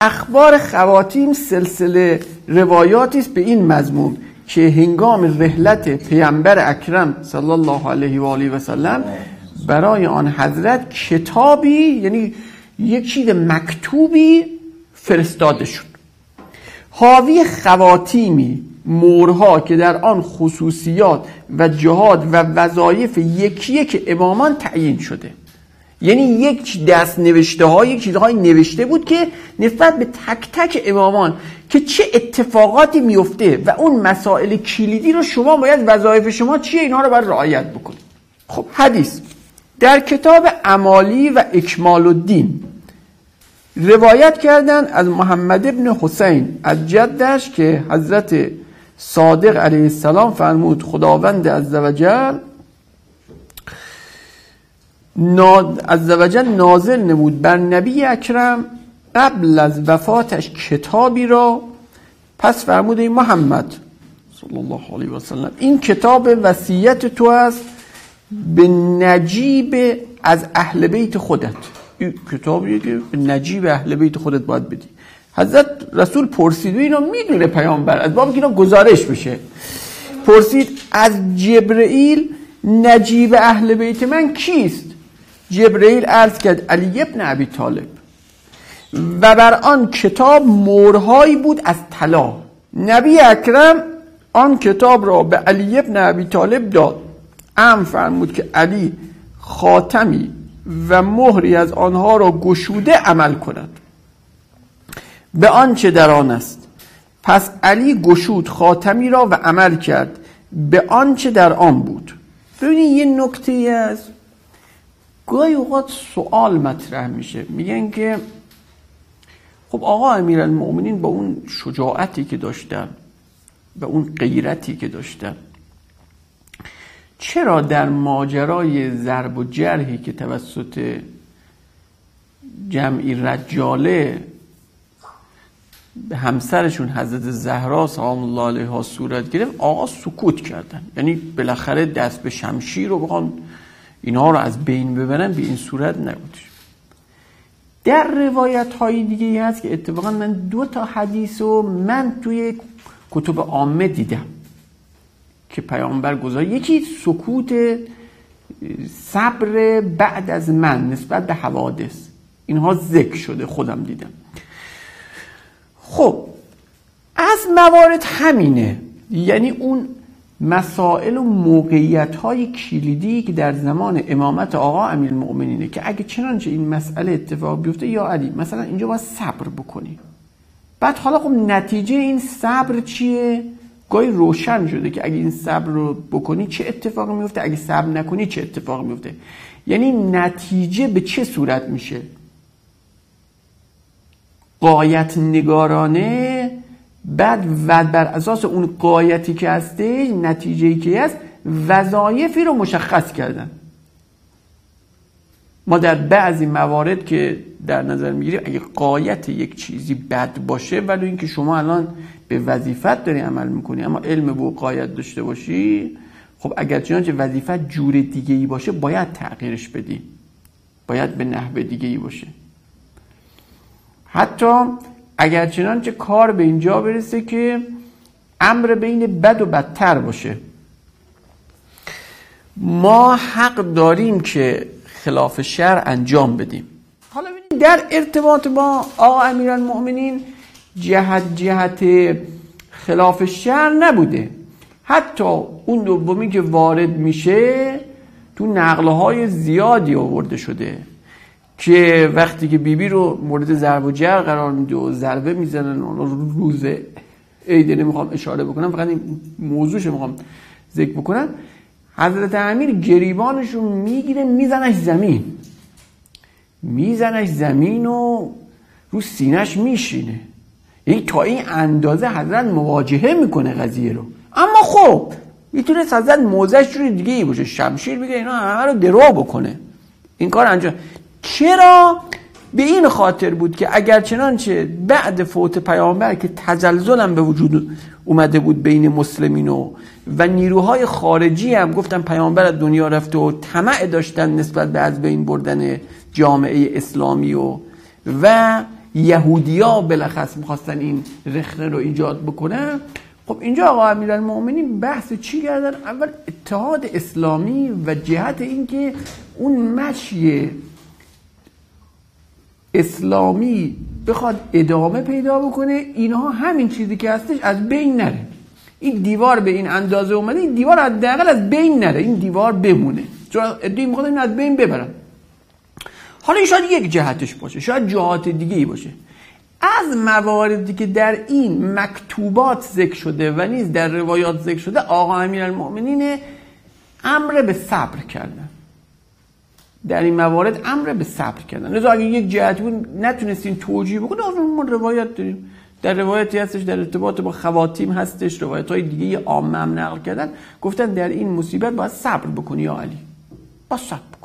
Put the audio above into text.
اخبار خواتیم سلسله روایاتی است به این مضمون که هنگام رحلت پیامبر اکرم صلی الله علیه و آله و سلم برای آن حضرت کتابی، یعنی یک چیز مکتوبی فرستاده شد، حاوی خواتیمی، مهرها که در آن خصوصیات و جهاد و وظایف یکی یک امامان تعیین شده. یعنی یک دست نوشته های، یک چیزهای نوشته بود که نسبت به تک تک امامان که چه اتفاقاتی میفته و اون مسائل کلیدی رو شما باید وظایف شما چیه اینها رو باید رعایت بکنید. خب حدیث در کتاب امالی و اکمال الدین روایت کردن از محمد ابن حسین از جدش که حضرت صادق علیه السلام فرمود خداوند عزوجل نازل نمود بر نبی اکرم قبل از وفاتش کتابی را، پس فرمود ای محمد صلی الله علیه و سلم این کتاب وصیت تو است به نجیب از اهل بیت خودت. این کتابیه که به نجیب اهل بیت خودت باید بدی. حضرت رسول پرسید و اینو میدونه پیامبر از باب که اینا گزارش بشه، پرسید از جبرئیل نجیب اهل بیت من کیست؟ جبرئیل عرض کرد علی ابن ابی طالب و بر آن کتاب مهرهایی بود از طلا. نبی اکرم آن کتاب را به علی ابن ابی طالب داد، امر فرمود که علی خاتمی و مهری از آنها را گشوده عمل کند به آنچه در آن است. پس علی گشود خاتمی را و عمل کرد به آنچه در آن بود. ببینید یه نکته است، گاهی اوقات سوال مطرح میشه، میگن که خب آقا امیرالمؤمنین با اون شجاعتی که داشتن و اون غیرتی که داشتن چرا در ماجرای ضرب و جرحی که توسط جمعی رجاله به همسرشون حضرت زهرا سلام الله علیها صورت گرفت آقا سکوت کردن؟ یعنی بالاخره دست به شمشیر رو بخوان اینها رو از بین ببرن، به این صورت نبود. در روایت های دیگه هست که اتفاقا من 2 حدیث رو من توی کتب عامه دیدم که پیامبر گذاشت. یکی سکوت صبر بعد از من نسبت به حوادث، اینها ذکر شده، خودم دیدم. خب از موارد همینه، یعنی اون مسائل و موقعیت‌های کلیدی که در زمان امامت آقا امیرالمؤمنینه که اگه چنانچه این مسئله اتفاق بیفته یا علی مثلا اینجا باید صبر بکنی. بعد حالا خب نتیجه این صبر چیه؟ گاهی روشن شده که اگه این صبر رو بکنی چه اتفاقی میفته، اگه صبر نکنی چه اتفاقی میفته. یعنی نتیجه به چه صورت میشه؟ غایت نگارانه، بعد و بر اساس اون غایتی که هسته نتیجه‌ای که هست وظایفی رو مشخص کردن. ما در بعضی موارد که در نظر میگیریم اگه غایت یک چیزی بد باشه ولی اینکه شما الان به وظیفت داری عمل میکنی اما علم به غایت داشته باشی، خب اگر چنانچه وظیفت جور دیگه‌ای باشه باید تغییرش بدی، باید به نحو دیگه‌ای باشه. حتی اگر چنانچه کار به اینجا برسه که امر بین بد و بدتر باشه، ما حق داریم که خلاف شرع انجام بدیم. حالا ببینید در ارتباط با آقا امیرالمؤمنین جهت خلاف شرع نبوده. حتی اون دومی که وارد میشه تو نقلهای زیادی آورده شده که وقتی که بیبی رو مورد ضرب و جرح قرار میده و ضربه میزنن، روز عید نمیخوام اشاره بکنم، فقط این موضوعش میخوام ذکر بکنم، حضرت امیر گریبانشو میگیره میزنش زمین و رو سینه‌اش میشینه. یعنی تا این اندازه حضرت مواجهه میکنه قضیه رو. اما خب میتونه حضرت موضعش جوری دیگه ای باشه، شمشیر بگه اینا همه رو درو بکنه، این کار انجام. چرا؟ به این خاطر بود که اگر چنانچه بعد فوت پیامبر که تزلزل هم به وجود اومده بود بین مسلمین و نیروهای خارجی هم گفتن پیامبر از دنیا رفته و طمع داشتن نسبت به از بین بردن جامعه اسلامی و یهودیا بالاخص میخواستن این رخنه رو ایجاد بکنن. خب اینجا آقا امیرالمؤمنین بحث چی کردن؟ اول اتحاد اسلامی و جهت این که اون مشی اسلامی بخواد ادامه پیدا بکنه، اینها همین چیزی که هستش از بین نره. این دیوار به این اندازه اومده، این دیوار حداقل از بین نره، این دیوار بمونه، چون ادعی میخواد این از بین ببرن. حالا این شاید یک جهتش باشه، شاید جهات دیگه ای باشه. از مواردی که در این مکتوبات ذکر شده و نیز در روایات ذکر شده، آقا امیرالمؤمنین امر به صبر کردن. در این موارد امر به صبر کردن. لذا اگه یک جهتی بود نتونستین توجیه بکنید، ما روایت داریم، در روایتی هستش در ارتباط با خواتیم هستش، روایت‌های دیگه عامه هم نقل کردن، گفتن در این مصیبت باید صبر بکنی یا علی، با صبر.